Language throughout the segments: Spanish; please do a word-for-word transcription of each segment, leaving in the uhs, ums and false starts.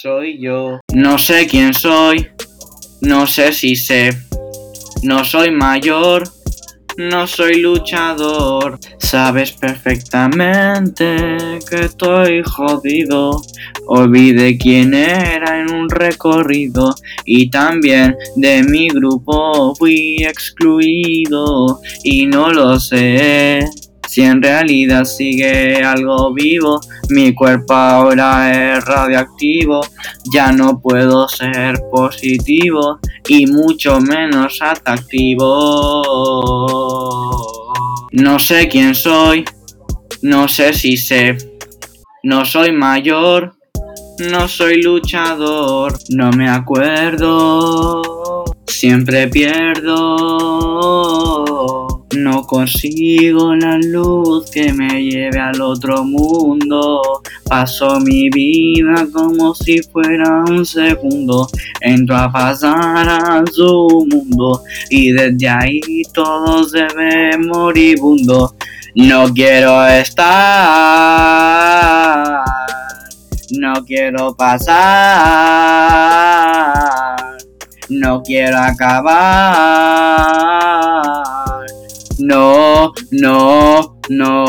soy yo. No sé quién soy, no sé si sé. No soy mayor, no soy luchador. Sabes perfectamente que estoy jodido. Olvidé quién era en un recorrido y también de mi grupo fui excluido. Y no lo sé si en realidad sigue algo vivo. Mi cuerpo ahora es radioactivo. Ya no puedo ser positivo y mucho menos atractivo. No sé quién soy, no sé si sé. No soy mayor, no soy luchador. No me acuerdo, siempre pierdo. No consigo la luz que me lleve al otro mundo. Paso mi vida como si fuera un segundo. Entro a pasar a su mundo y desde ahí todo se ve moribundo. No quiero estar, no quiero pasar, no quiero acabar. No, no,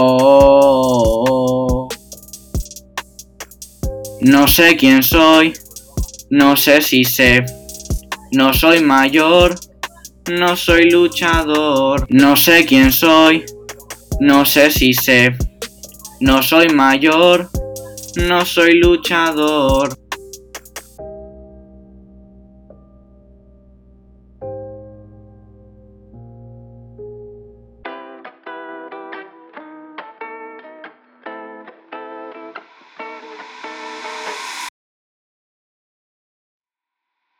no. No sé quién soy, no sé si sé. No soy mayor, no soy luchador. No sé quién soy, no sé si sé. No soy mayor, no soy luchador.